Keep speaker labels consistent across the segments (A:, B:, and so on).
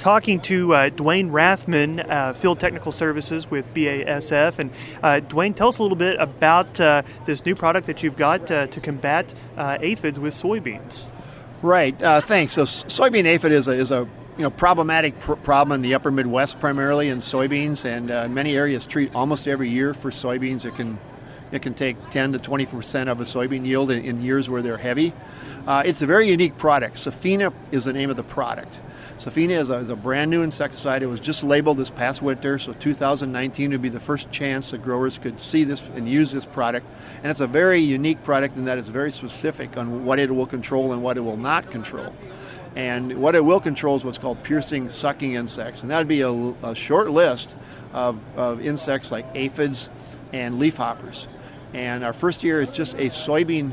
A: talking to Dwayne Rathman, Field Technical Services with BASF. And Dwayne, tell us a little bit about this new product that you've got to combat aphids with soybeans.
B: Right. Thanks. So soybean aphid is a problematic problem in the upper Midwest, primarily in soybeans, and many areas treat almost every year for soybeans. It can take 10 to 20% of a soybean yield in years where they're heavy. It's a very unique product. Safina is the name of the product. Safina is a brand new insecticide. It was just labeled this past winter, so 2019 would be the first chance that growers could see this and use this product. And it's a very unique product in that it's very specific on what it will control and what it will not control. And what it will control is what's called piercing, sucking insects. And that would be a short list of insects like aphids and leafhoppers. And our first year is just a soybean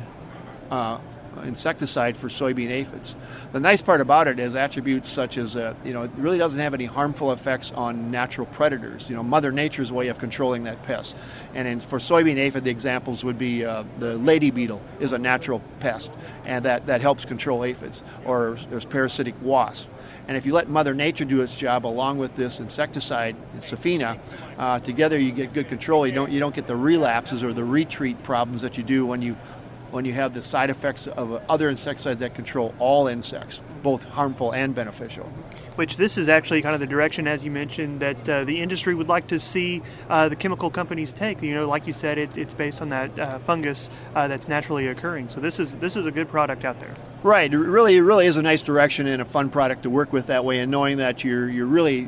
B: insecticide for soybean aphids. The nice part about it is attributes such as, it really doesn't have any harmful effects on natural predators. Mother Nature's way of controlling that pest. And for soybean aphid, the examples would be the lady beetle is a natural pest, and that helps control aphids. Or there's parasitic wasps. And if you let Mother Nature do its job along with this insecticide, Safina, together you get good control. You don't get the relapses or the retreat problems that you do when you have the side effects of other insecticides that control all insects, both harmful and beneficial.
A: Which this is actually kind of the direction, as you mentioned, that the industry would like to see the chemical companies take. Like you said, it's based on that fungus that's naturally occurring. So this is a good product out there.
B: Right. It really is a nice direction and a fun product to work with that way, and knowing that you're really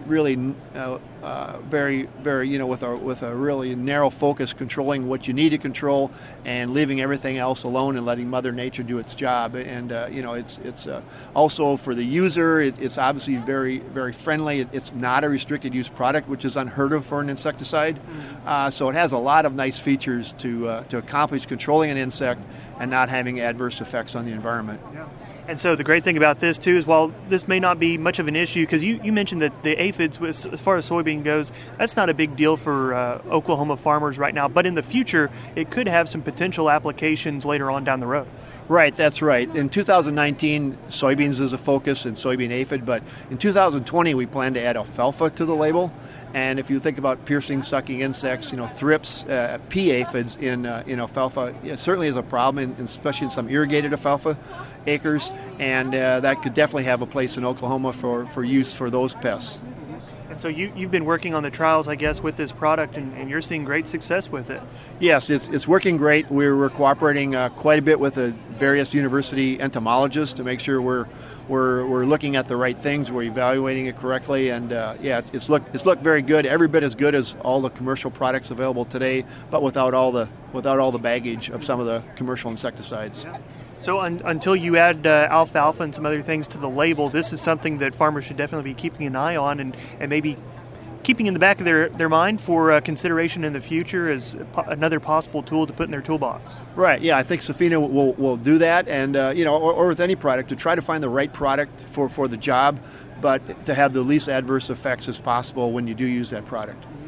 B: very, very, with a really narrow focus, controlling what you need to control and leaving everything else alone and letting Mother Nature do its job. And it's also for the user, it's obviously very, very friendly. It's not a restricted use product, which is unheard of for an insecticide. So it has a lot of nice features to accomplish controlling an insect and not having adverse effects on the environment.
A: Yeah. And so the great thing about this, too, is while this may not be much of an issue, because you mentioned that the aphids, as far as soybean goes, that's not a big deal for Oklahoma farmers right now. But in the future, it could have some potential applications later on down the road.
B: Right, that's right. In 2019, soybeans is a focus and soybean aphid, but in 2020 we plan to add alfalfa to the label. And if you think about piercing, sucking insects, thrips, pea aphids in alfalfa, it certainly is a problem, especially in some irrigated alfalfa acres, and that could definitely have a place in Oklahoma for use for those pests.
A: And so you've been working on the trials, I guess, with this product, and you're seeing great success with it.
B: Yes, it's working great. We're cooperating quite a bit with the various university entomologists to make sure we're looking at the right things, we're evaluating it correctly, and it's looked very good. Every bit as good as all the commercial products available today, but without all the baggage of some of the commercial insecticides.
A: Yeah. So until you add alfalfa and some other things to the label, this is something that farmers should definitely be keeping an eye on and maybe keeping in the back of their mind for consideration in the future as another possible tool to put in their toolbox.
B: Right, yeah, I think Safina will do that, and or with any product, to try to find the right product for the job, but to have the least adverse effects as possible when you do use that product.